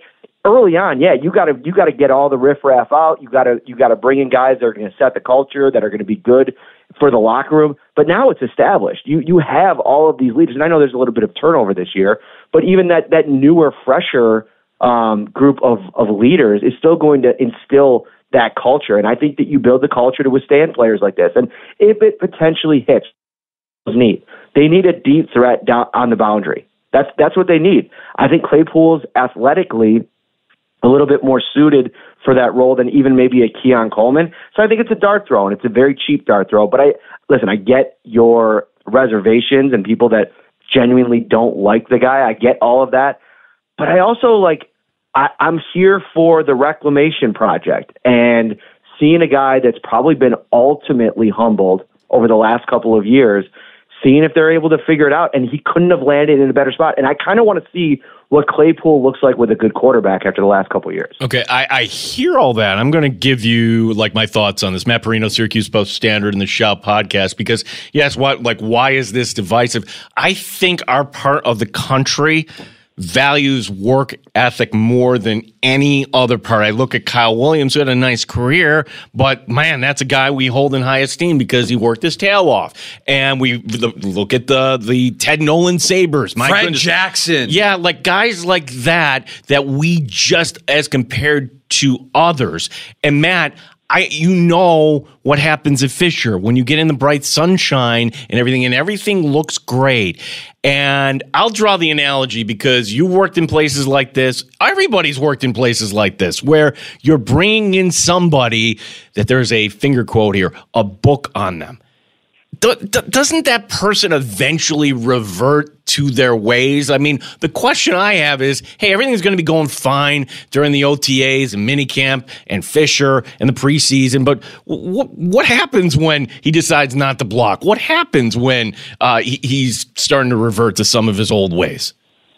early on, yeah, you got to you got to get all the riffraff out. You got to you got to bring in guys that are going to set the culture, that are going to be good for the locker room. But now it's established. You you have all of these leaders, and I know there's a little bit of turnover this year, but even that that newer, fresher um, group of of leaders is still going to instill that culture. And I think that you build the culture to withstand players like this. And if it potentially hits, it's neat. They need a deep threat down on the boundary. That's that's what they need. I think Claypool's athletically a little bit more suited for that role than even maybe a Keon Coleman. So I think it's a dart throw, and it's a very cheap dart throw. But I listen, I get your reservations and people that genuinely don't like the guy. I get all of that. But I also, like, I, I'm here for the reclamation project and seeing a guy that's probably been ultimately humbled over the last couple of years, seeing if they're able to figure it out. And he couldn't have landed in a better spot. And I kind of want to see what Claypool looks like with a good quarterback after the last couple of years. Okay, I, I hear all that. I'm going to give you like my thoughts on this. Matt Perino, Syracuse Post-Standard, and the Shout podcast, because yes, what like why is this divisive? I think our part of the country values work ethic more than any other part. I look at Kyle Williams, who had a nice career, but man, that's a guy we hold in high esteem because he worked his tail off. And we look at the the Ted Nolan Sabres. My Fred goodness. Jackson. Yeah, like guys like that, that we just, as compared to others. And Matt, I, you know what happens at Fisher when you get in the bright sunshine and everything, and everything looks great. And I'll draw the analogy because you worked in places like this. Everybody's worked in places like this where you're bringing in somebody that there's a finger quote here, a book on them. Do, do, doesn't that person eventually revert to their ways? I mean, the question I have is, hey, everything's going to be going fine during the O T As and minicamp and Fisher and the preseason, but what what happens when he decides not to block? What happens when uh, he, he's starting to revert to some of his old ways?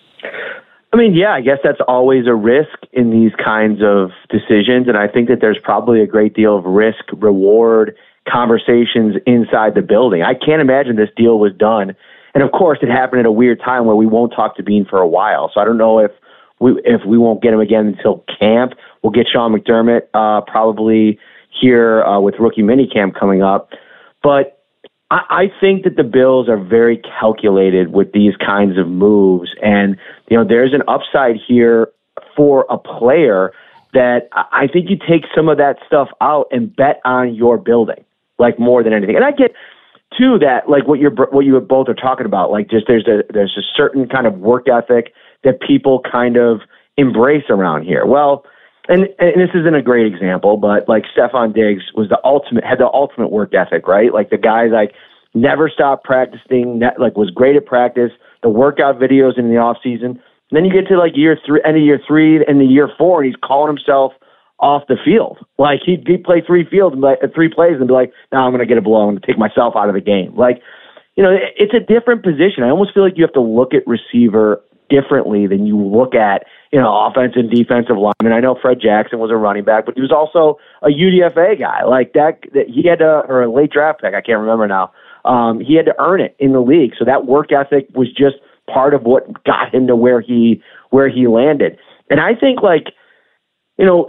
I mean, yeah, I guess that's always a risk in these kinds of decisions, and I think that there's probably a great deal of risk-reward conversations inside the building. I can't imagine this deal was done. And of course, it happened at a weird time where we won't talk to Bean for a while. So I don't know if we if we won't get him again until camp. We'll get Sean McDermott uh, probably here uh, with rookie minicamp coming up. But I, I think that the Bills are very calculated with these kinds of moves. And, you know, there's an upside here for a player that I think you take some of that stuff out and bet on your building. Like more than anything. And I get too that like what you're what you both are talking about, like just there's a there's a certain kind of work ethic that people kind of embrace around here. Well, and, and this isn't a great example, but like Stefon Diggs was the ultimate had the ultimate work ethic, right? Like the guy like never stopped practicing, like was great at practice, the workout videos in the off season. And then you get to like year three, end of year three, and the year four, and he's calling himself off the field. Like he'd, he'd play three fields, and like, three plays, and be like, "No, I'm going to get a blow and take myself out of the game." Like, you know, it, it's a different position. I almost feel like you have to look at receiver differently than you look at, you know, offensive and defensive linemen. I know Fred Jackson was a running back, but he was also a U D F A guy. Like that, that he had to, or a late draft pick. I can't remember now. Um, he had to earn it in the league, so that work ethic was just part of what got him to where he where he landed. And I think, like, you know,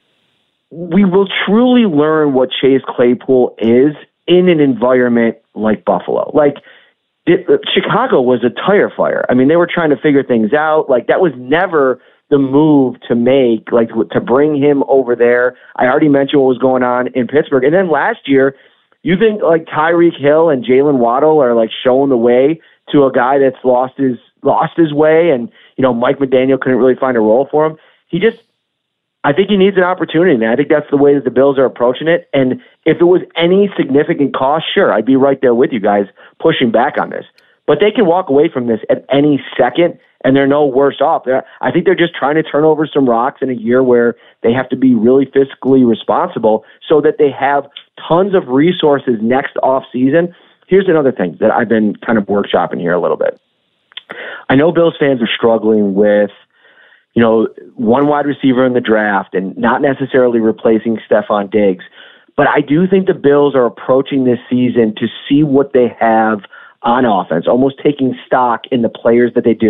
we will truly learn what Chase Claypool is in an environment like Buffalo. Like, it, Chicago was a tire fire. I mean, they were trying to figure things out. Like, that was never the move to make, like, to bring him over there. I already mentioned what was going on in Pittsburgh. And then last year, you think, like, Tyreek Hill and Jalen Waddle are, like, showing the way to a guy that's lost his lost his way, and, you know, Mike McDaniel couldn't really find a role for him. He just I think he needs an opportunity, and I think that's the way that the Bills are approaching it. And if it was any significant cost, sure, I'd be right there with you guys pushing back on this. But they can walk away from this at any second, and they're no worse off. They're, I think they're just trying to turn over some rocks in a year where they have to be really fiscally responsible so that they have tons of resources next off season. Here's another thing that I've been kind of workshopping here a little bit. I know Bills fans are struggling with, you know, one wide receiver in the draft and not necessarily replacing Stefon Diggs. But I do think the Bills are approaching this season to see what they have on offense, almost taking stock in the players that they do.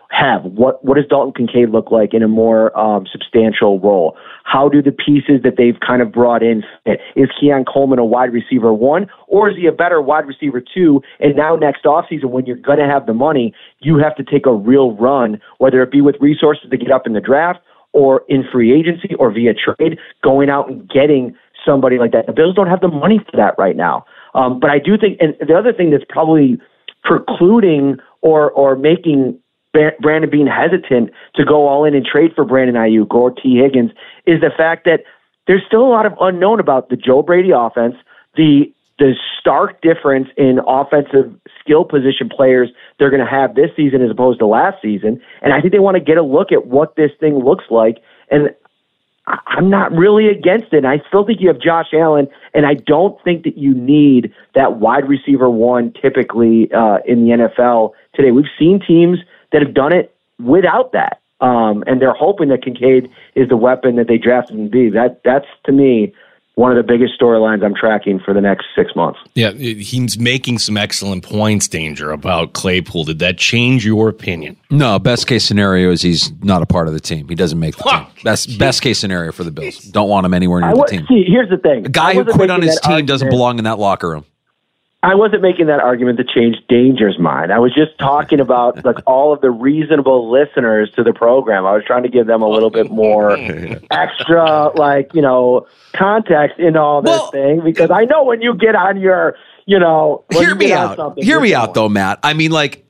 have? What what does Dalton Kincaid look like in a more um, substantial role? How do the pieces that they've kind of brought in fit? Is Keon Coleman a wide receiver one, or is he a better wide receiver two? And now next offseason, when you're going to have the money, you have to take a real run, whether it be with resources to get up in the draft or in free agency or via trade, going out and getting somebody like that. The Bills don't have the money for that right now. Um, but I do think, and the other thing that's probably precluding or or making Brandon Beane hesitant to go all in and trade for Brandon Ayuk or T. Higgins is the fact that there's still a lot of unknown about the Joe Brady offense, the the stark difference in offensive skill position players they're going to have this season as opposed to last season. And I think they want to get a look at what this thing looks like. And I'm not really against it. I still think you have Josh Allen, and I don't think that you need that wide receiver one typically uh, in the N F L today. We've seen teams that have done it without that, um, and they're hoping that Kincaid is the weapon that they drafted him to be. That, that's, to me, one of the biggest storylines I'm tracking for the next six months. Yeah, he's making some excellent points, Danger, about Claypool. Did that change your opinion? No, best case scenario is he's not a part of the team. He doesn't make the team. Best best case scenario for the Bills. Don't want him anywhere near I, the team. See, here's the thing. A guy who quit on his team argument. doesn't belong in that locker room. I wasn't making that argument to change Danger's mind. I was just talking about like all of the reasonable listeners to the program. I was trying to give them a little bit more extra, like, you know, context in all this well, thing, because I know when you get on your, you know, hear me out. Hear me out, though, Matt. I mean, like,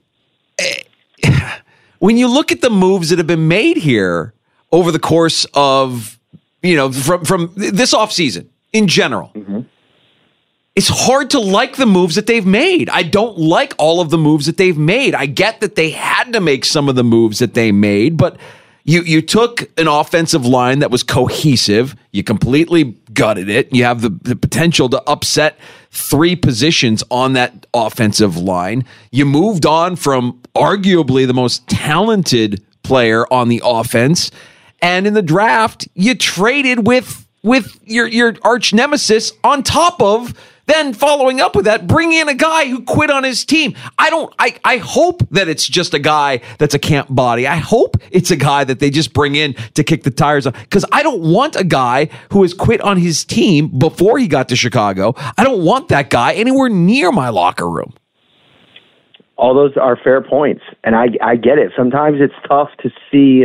eh, when you look at the moves that have been made here over the course of, you know, from from this offseason in general. Mm-hmm. It's hard to like the moves that they've made. I don't like all of the moves that they've made. I get that they had to make some of the moves that they made, but you you took an offensive line that was cohesive. You completely gutted it. You have the, the potential to upset three positions on that offensive line. You moved on from arguably the most talented player on the offense. And in the draft, you traded with, with your, your arch nemesis on top of then following up with that, bring in a guy who quit on his team. I don't, I, I hope that it's just a guy that's a camp body. I hope it's a guy that they just bring in to kick the tires on. Because I don't want a guy who has quit on his team before he got to Chicago. I don't want that guy anywhere near my locker room. All those are fair points. And I, I get it. Sometimes it's tough to see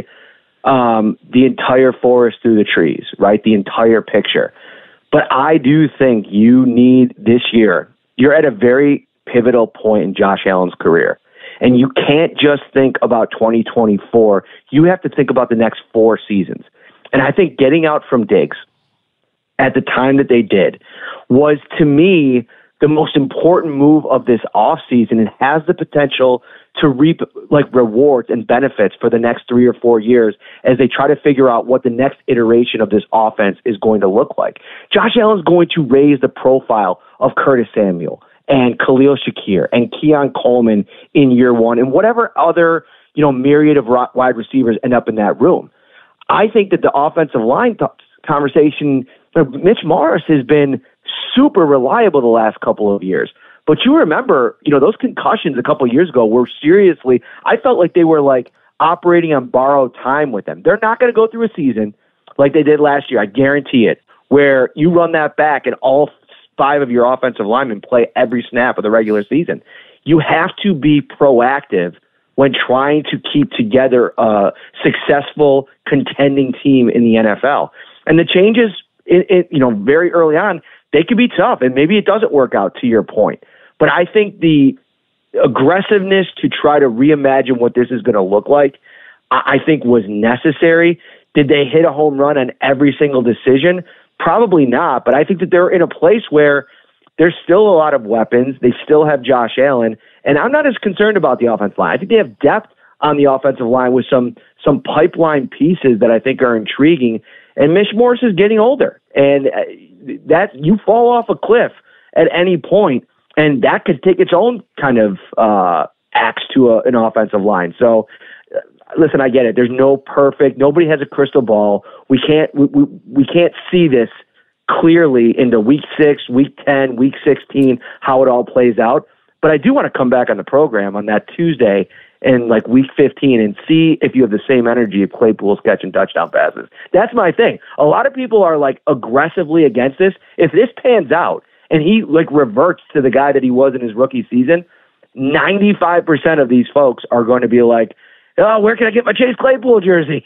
um, the entire forest through the trees, right? The entire picture. But I do think you need this year, you're at a very pivotal point in Josh Allen's career. And you can't just think about twenty twenty-four. You have to think about the next four seasons. And I think getting out from Diggs at the time that they did was, to me, the most important move of this offseason and has the potential to reap like rewards and benefits for the next three or four years as they try to figure out what the next iteration of this offense is going to look like. Josh Allen's going to raise the profile of Curtis Samuel and Khalil Shakir and Keon Coleman in year one and whatever other, you know, myriad of wide receivers end up in that room. I think that the offensive line th- conversation, Mitch Morris has been super reliable the last couple of years. But you remember, you know, those concussions a couple of years ago were seriously, I felt like they were like operating on borrowed time with them. They're not going to go through a season like they did last year, I guarantee it, where you run that back and all five of your offensive linemen play every snap of the regular season. You have to be proactive when trying to keep together a successful contending team in the N F L. And the changes, it, it, you know, very early on, they could be tough, and maybe it doesn't work out, to your point. But I think the aggressiveness to try to reimagine what this is going to look like, I think was necessary. Did they hit a home run on every single decision? Probably not, but I think that they're in a place where there's still a lot of weapons. They still have Josh Allen, and I'm not as concerned about the offensive line. I think they have depth on the offensive line with some some pipeline pieces that I think are intriguing, and Mitch Morris is getting older, and that you fall off a cliff at any point, and that could take its own kind of uh, axe to a, an offensive line. So, uh, listen, I get it. There's no perfect. Nobody has a crystal ball. We can't. We, we we can't see this clearly into week six, week ten, week sixteen, how it all plays out. But I do want to come back on the program on that Tuesday in like week fifteen and see if you have the same energy if Claypool's catching touchdown passes. That's my thing. A lot of people are like aggressively against this. If this pans out and he like reverts to the guy that he was in his rookie season, ninety-five percent of these folks are going to be like, oh, where can I get my Chase Claypool jersey?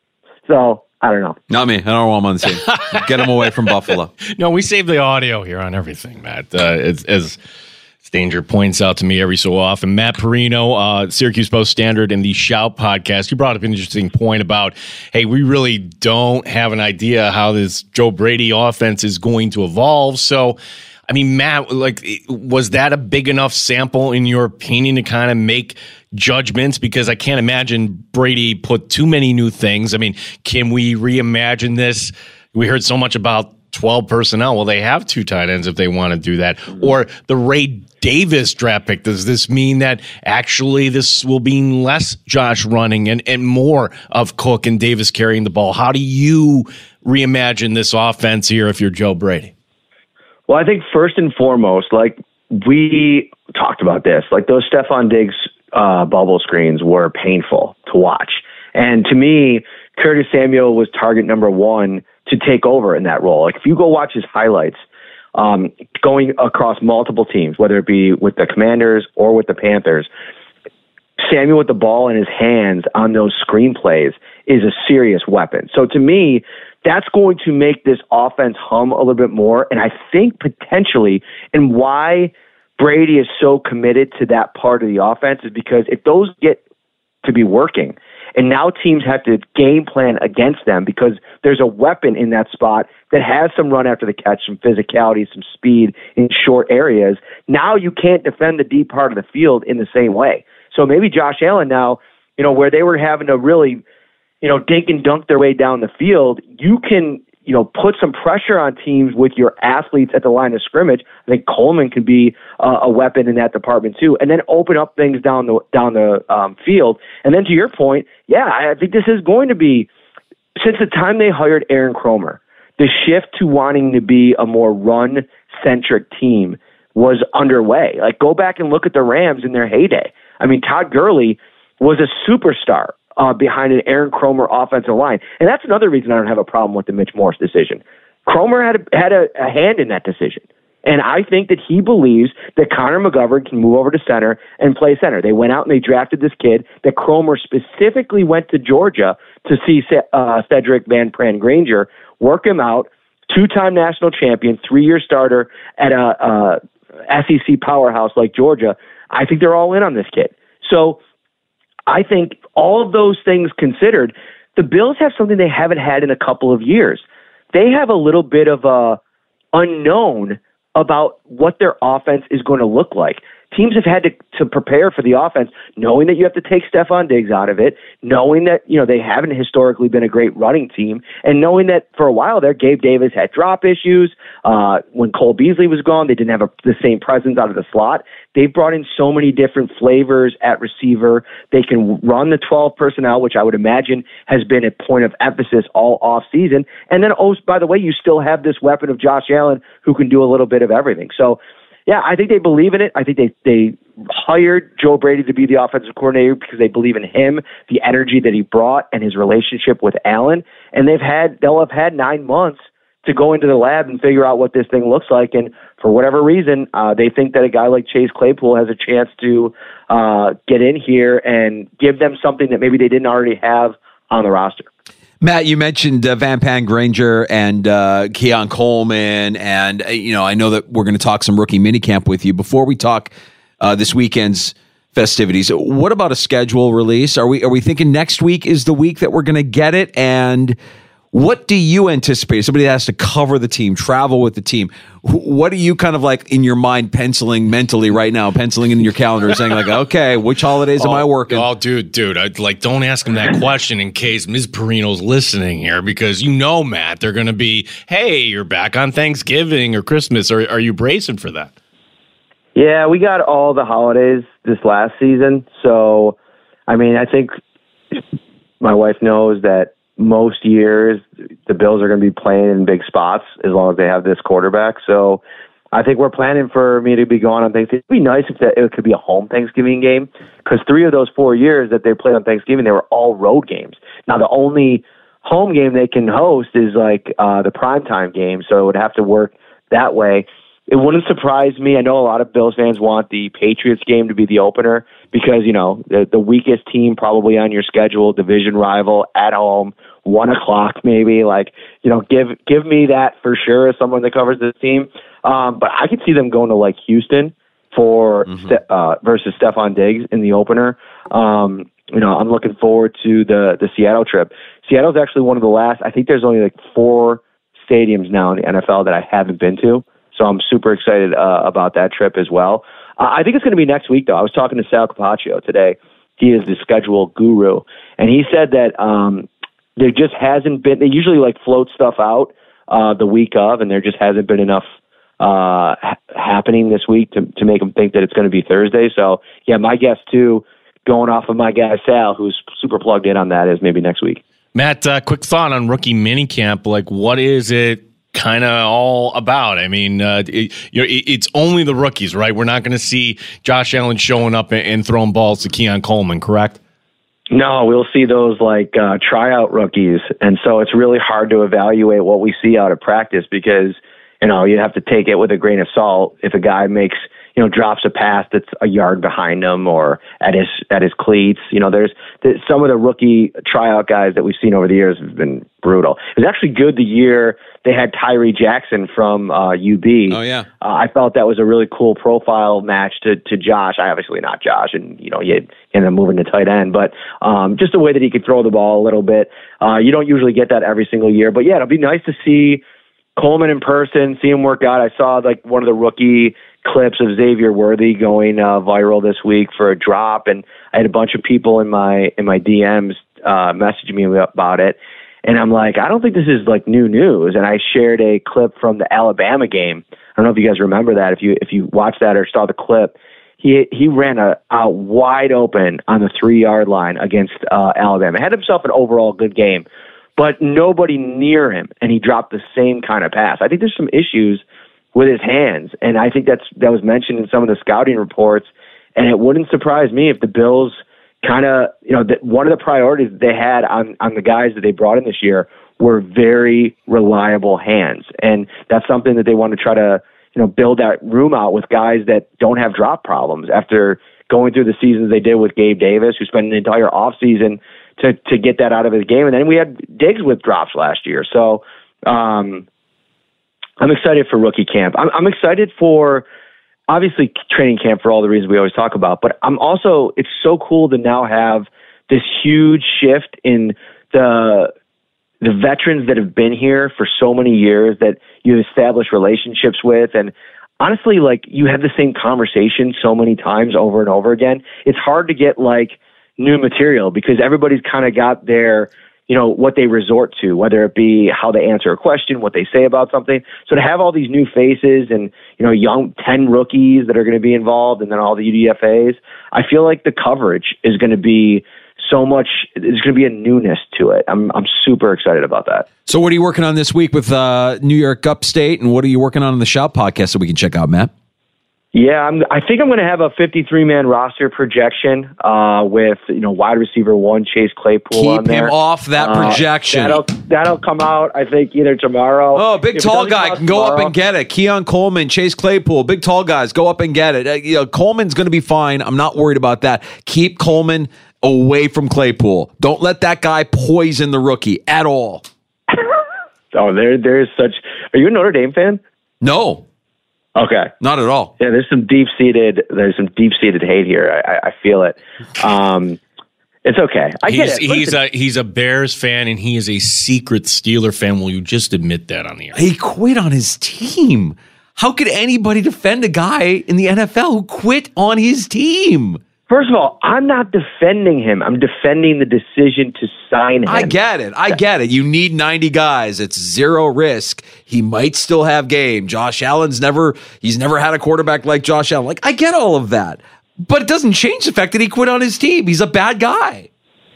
So I don't know. Not me. I don't want him on the team. Get him away from Buffalo. No, we save the audio here on everything, Matt. Uh, it's, as Danger points out to me every so often. Matt Perino, uh, Syracuse Post-Standard, and the Shout podcast. You brought up an interesting point about, hey, we really don't have an idea how this Joe Brady offense is going to evolve. So, I mean, Matt, like, was that a big enough sample, in your opinion, to kind of make judgments? Because I can't imagine Brady put too many new things. I mean, can we reimagine this? We heard so much about twelve personnel. Well, they have two tight ends if they want to do that. Or the Ray Davis draft pick. Does this mean that actually this will be less Josh running and, and more of Cook and Davis carrying the ball? How do you reimagine this offense here if you're Joe Brady? Well, I think first and foremost, like we talked about this, like those Stephon Diggs uh, bubble screens were painful to watch. And to me, Curtis Samuel was target number one to take over in that role. Like if you go watch his highlights, um, going across multiple teams, whether it be with the Commanders or with the Panthers, Samuel with the ball in his hands on those screenplays is a serious weapon. So to me, that's going to make this offense hum a little bit more. And I think potentially, and why Brady is so committed to that part of the offense is because if those get to be working, and now teams have to game plan against them because there's a weapon in that spot that has some run after the catch, some physicality, some speed in short areas. Now you can't defend the deep part of the field in the same way. So maybe Josh Allen now, you know, where they were having to really, you know, dink and dunk their way down the field, you can, you know, put some pressure on teams with your athletes at the line of scrimmage. I think Coleman could be uh, a weapon in that department too, and then open up things down the down the um, field. And then to your point, yeah, I think this is going to be, since the time they hired Aaron Kromer, the shift to wanting to be a more run-centric team was underway. Like, go back and look at the Rams in their heyday. I mean, Todd Gurley was a superstar Uh, behind an Aaron Kromer offensive line. And that's another reason I don't have a problem with the Mitch Morse decision. Kromer had a, had a, a hand in that decision. And I think that he believes that Connor McGovern can move over to center and play center. They went out and they drafted this kid that Kromer specifically went to Georgia to see uh, Cedric Van Pran Granger, work him out, two-time national champion, three-year starter at a, a S E C powerhouse like Georgia. I think they're all in on this kid. So I think all of those things considered, the Bills have something they haven't had in a couple of years. They have a little bit of a unknown about what their offense is going to look like. Teams have had to, to prepare for the offense, knowing that you have to take Stephon Diggs out of it, knowing that, you know, they haven't historically been a great running team, and knowing that for a while there, Gabe Davis had drop issues. Uh, when Cole Beasley was gone, they didn't have a, the same presence out of the slot. They've brought in so many different flavors at receiver. They can run the twelve personnel, which I would imagine has been a point of emphasis all off season. And then, oh, by the way, you still have this weapon of Josh Allen who can do a little bit of everything. So, yeah, I think they believe in it. I think they, they hired Joe Brady to be the offensive coordinator because they believe in him, the energy that he brought, and his relationship with Allen. And they've had they'll have had nine months to go into the lab and figure out what this thing looks like. And for whatever reason, uh, they think that a guy like Chase Claypool has a chance to uh, get in here and give them something that maybe they didn't already have on the roster. Matt, you mentioned uh, Van Pran Granger and uh, Keon Coleman, and uh, you know I know that we're going to talk some rookie minicamp with you. Before we talk uh, this weekend's festivities, what about a schedule release? Are we are we thinking next week is the week that we're going to get it? And what do you anticipate? Somebody that has to cover the team, travel with the team. What are you kind of like in your mind penciling mentally right now, penciling in your calendar, saying like, okay, which holidays oh, am I working? Oh, dude, dude, I like don't ask him that question in case Miz Perino's listening here, because you know, Matt, they're going to be, hey, you're back on Thanksgiving or Christmas. Or are you bracing for that? Yeah, we got all the holidays this last season. So, I mean, I think my wife knows that most years the Bills are going to be playing in big spots as long as they have this quarterback. So I think we're planning for me to be gone on Thanksgiving. It'd be nice if that, it could be a home Thanksgiving game, because three of those four years that they played on Thanksgiving, they were all road games. Now, the only home game they can host is like uh, the primetime game, so it would have to work that way. It wouldn't surprise me. I know a lot of Bills fans want the Patriots game to be the opener because, you know, the, the weakest team probably on your schedule, division rival, at home, one o'clock maybe. Like, you know, give give me that for sure as someone that covers this team. Um, but I could see them going to, like, Houston for mm-hmm. uh, versus Stephon Diggs in the opener. Um, you know, I'm looking forward to the, the Seattle trip. Seattle's actually one of the last, I think there's only like four stadiums now in the N F L that I haven't been to. So I'm super excited uh, about that trip as well. Uh, I think it's going to be next week, though. I was talking to Sal Capaccio today. He is the schedule guru. And he said that um, there just hasn't been – they usually, like, float stuff out uh, the week of, and there just hasn't been enough uh, ha- happening this week to, to make them think that it's going to be Thursday. So, yeah, my guess, too, going off of my guy Sal, who's super plugged in on that, is maybe next week. Matt, uh, quick thought on rookie minicamp. Like, what is it kind of all about? I mean, uh, it, you know, it, it's only the rookies, right? We're not going to see Josh Allen showing up and, and throwing balls to Keon Coleman, correct? No, we'll see those like uh, tryout rookies, and so it's really hard to evaluate what we see out of practice because, you know, you have to take it with a grain of salt. If a guy makes, you know, drops a pass that's a yard behind him or at his at his cleats, you know, there's, there's some of the rookie tryout guys that we've seen over the years have been brutal. It was actually good the year they had Tyree Jackson from uh, U B. Oh, yeah. Uh, I felt that was a really cool profile match to, to Josh. I obviously not Josh, and, you know, he ended up moving to tight end, but um, just the way that he could throw the ball a little bit. Uh, you don't usually get that every single year. But, yeah, it'll be nice to see Coleman in person, see him work out. I saw, like, one of the rookie clips of Xavier Worthy going uh, viral this week for a drop, and I had a bunch of people in my in my D Ms uh, messaging me about it. And I'm like, I don't think this is like new news. And I shared a clip from the Alabama game. I don't know if you guys remember that. If you if you watched that or saw the clip, he he ran a, out wide open on the three yard line against uh, Alabama. Had himself an overall good game, but nobody near him, and he dropped the same kind of pass. I think there's some issues with his hands, and I think that's that was mentioned in some of the scouting reports. And it wouldn't surprise me if the Bills kind of, you know, that one of the priorities they had on, on the guys that they brought in this year were very reliable hands. And that's something that they want to try to, you know, build that room out with guys that don't have drop problems after going through the seasons they did with Gabe Davis, who spent an entire offseason to, to get that out of his game. And then we had Diggs with drops last year. So um, I'm excited for rookie camp. I'm, I'm excited for, obviously, training camp for all the reasons we always talk about, but I'm also, it's so cool to now have this huge shift in the the veterans that have been here for so many years that you establish relationships with. And honestly, like, you have the same conversation so many times over and over again. It's hard to get like new material because everybody's kind of got their, you know, what they resort to, whether it be how they answer a question, what they say about something. So to have all these new faces and, you know, young ten rookies that are going to be involved and then all the U D F As, I feel like the coverage is going to be so much, there's going to be a newness to it. I'm I'm super excited about that. So what are you working on this week with uh, New York Upstate, and what are you working on in the Shout podcast so we can check out, Matt? Yeah, I'm, I think I'm going to have a fifty-three man roster projection uh, with, you know, wide receiver one, Chase Claypool Keep on there. him off that Uh, projection. that'll, that'll come out, I think, either tomorrow. Oh, big If it tall doesn't come guy out can go up tomorrow- and get it. Keon Coleman, Chase Claypool, big tall guys, go up and get it. Uh, you know, Coleman's going to be fine. I'm not worried about that. Keep Coleman away from Claypool. Don't let that guy poison the rookie at all. Oh, there, there's such. Are you a Notre Dame fan? No. Okay. Not at all. Yeah, there's some deep seated. There's some deep seated hate here. I, I, I feel it. Um, it's okay. I he's, get it. He's Listen. a he's a Bears fan, and he is a secret Steeler fan. Will you just admit that on the air? He quit on his team. How could anybody defend a guy in the N F L who quit on his team? First of all, I'm not defending him. I'm defending the decision to sign him. I get it. I get it. You need ninety guys. It's zero risk. He might still have game. Josh Allen's never, he's never had a quarterback like Josh Allen. Like, I get all of that. But it doesn't change the fact that he quit on his team. He's a bad guy.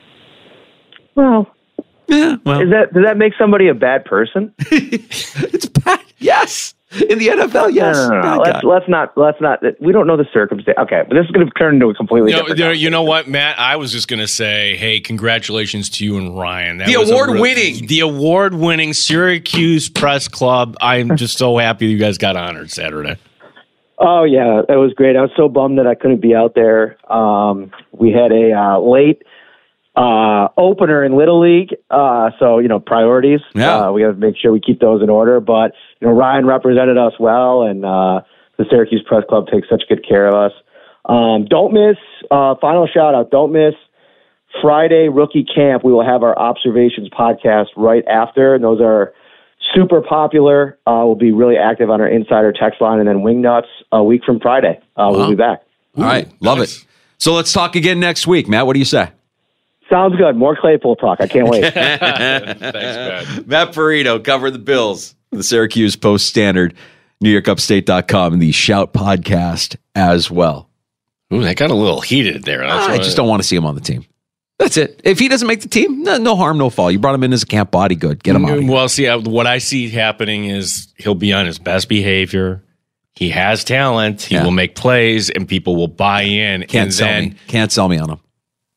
Well, yeah. Well, is that does that make somebody a bad person? It's bad. Yes. In the N F L, yes. No, no, no, no. Let's, let's not. Let's not. We don't know the circumstance. Okay, but this is going to turn into a completely You know, different. you know, you know what, Matt? I was just going to say, hey, congratulations to you and Ryan. That The was a award-winning. real- the award-winning Syracuse Press Club. I'm just so happy you guys got honored Saturday. Oh yeah, it was great. I was so bummed that I couldn't be out there. Um, we had a uh, late uh, opener in Little League, uh, so you know priorities. Yeah, uh, we got to make sure we keep those in order. But you know, Ryan represented us well, and uh, the Syracuse Press Club takes such good care of us. Um, don't miss. Uh, final shout out. Don't miss Friday rookie camp. We will have our observations podcast right after, and those are super popular. Uh, we'll be really active on our insider text line, and then Wingnuts a week from Friday. Uh, we'll Wow. be back. All right. Love it. So let's talk again next week. Matt, what do you say? Sounds good. More Claypool talk. I can't wait. Thanks, Matt. Matt Perino covered the Bills, the Syracuse Post-Standard, New York Upstate dot com, and the Shout podcast as well. Ooh, that got a little heated there. That's I what just don't want to see him on the team. That's it. If he doesn't make the team, no, no harm, no foul. You brought him in as a camp body good. Get him out. Well, see, uh, what I see happening is he'll be on his best behavior. He has talent. He Yeah. will make plays, and people will buy in. Can't and sell then, me. Can't sell me on him.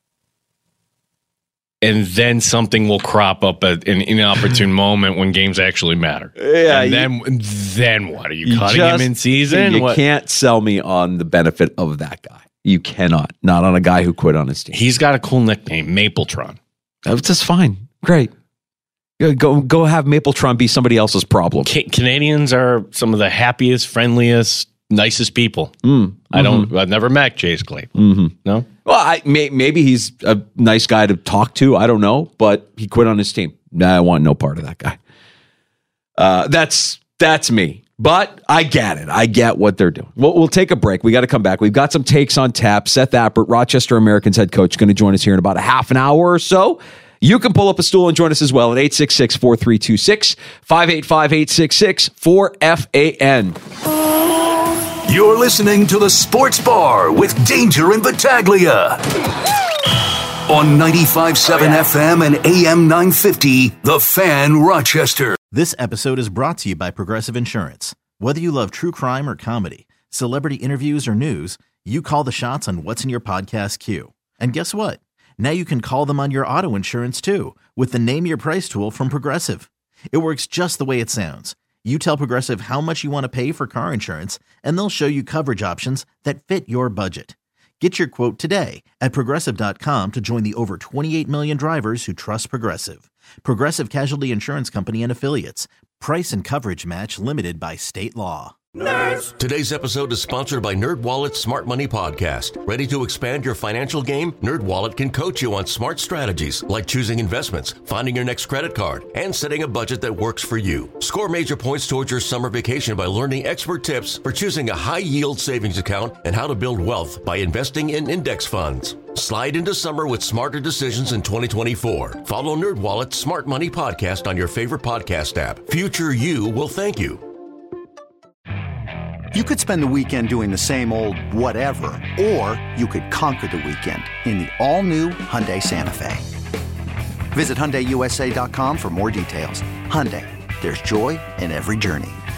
And then something will crop up at an inopportune moment when games actually matter. Yeah, and you- then, then what? Are you, You cutting just- him in season? You What? can't sell me on the benefit of that guy. You cannot. Not on a guy who quit on his team. He's got a cool nickname, Mapletron. That's just fine. Great. Yeah, Go go have Mapletron be somebody else's problem. Ca- Canadians are some of the happiest, friendliest, nicest people. Mm, I don't. I've never met Chase Clay. Mm-hmm. No. Well, I, may, maybe he's a nice guy to talk to. I don't know, but he quit on his team. Nah, I want no part of that guy. Uh, that's that's me. But I get it. I get what they're doing. We'll, we'll take a break. We got to come back. We've got some takes on tap. Seth Appert, Rochester Americans head coach, going to join us here in about a half an hour or so. You can pull up a stool and join us as well at eight six six, four three two six, five eight five, eight six six, four F A N. You're listening to the Sports Bar with Danger and Battaglia on ninety-five point seven F M and A M nine fifty, The Fan, Rochester. This episode is brought to you by Progressive Insurance. Whether you love true crime or comedy, celebrity interviews or news, you call the shots on what's in your podcast queue. And guess what? Now you can call them on your auto insurance too with the Name Your Price tool from Progressive. It works just the way it sounds. You tell Progressive how much you want to pay for car insurance, and they'll show you coverage options that fit your budget. Get your quote today at Progressive dot com to join the over twenty-eight million drivers who trust Progressive. Progressive Casualty Insurance Company and Affiliates. Price and coverage match limited by state law. Nerds. Today's episode is sponsored by NerdWallet's Smart Money Podcast. Ready to expand your financial game? NerdWallet can coach you on smart strategies like choosing investments, finding your next credit card, and setting a budget that works for you. Score major points towards your summer vacation by learning expert tips for choosing a high-yield savings account and how to build wealth by investing in index funds. Slide into summer with smarter decisions in twenty twenty-four. Follow NerdWallet's Smart Money Podcast on your favorite podcast app. Future you will thank you. You could spend the weekend doing the same old whatever, or you could conquer the weekend in the all-new Hyundai Santa Fe. Visit Hyundai U S A dot com for more details. Hyundai, there's joy in every journey.